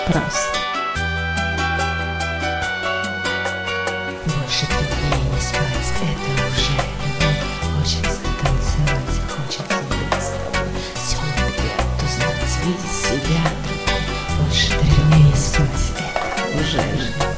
просто. Больше 3 дней не спать, это уже любовь. Хочется танцевать, хочется быть с тобой. Все наперед узнать, видеть себя другой. Больше 3 дней не спать, это уже любовь.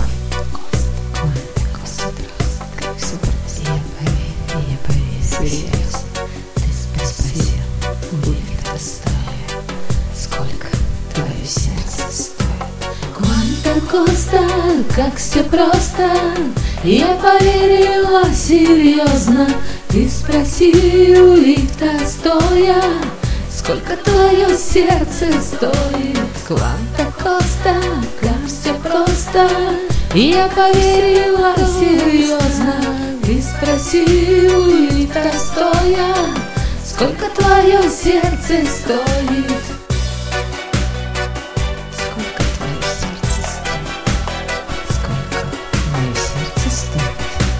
Как все просто. Я поверю, серьезно. Ты спасибо, будет стоит. Сколько твое сердце стоит? Кванта Коста, как все просто. Я поверила серьезно. Ты спроси у лифта стоя, сколько твое сердце стоит. Кванта Коста, как все просто. Я поверила серьезно. Ты спроси у лифта стоя, сколько твое сердце стоит. Сколько твое сердце стоит? Сколько мое сердце стоит?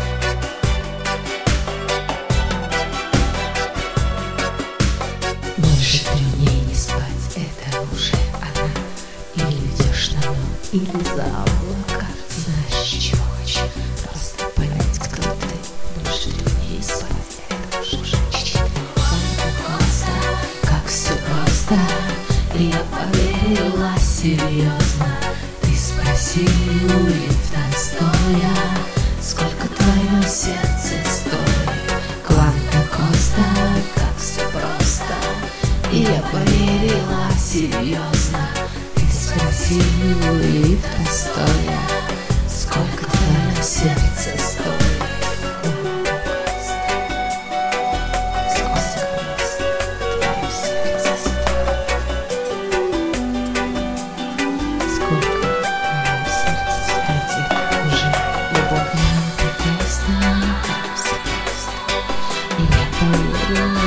Больше 3 дней не спать, это уже она. Или идешь на дно, или за облака. Знаешь, чего хочу? Просто понять, кто ты. Больше 3 дней спать, это уже чуть-чуть. Просто, как все просто. Я поверила серьезно. Ты спроси у лифта стоя, сколько твое сердце стоит. Кванта Коста, как все просто. Я поверила серьезно. Ты спроси у лифта стоя, сколько твое сердце стоит. Я поверила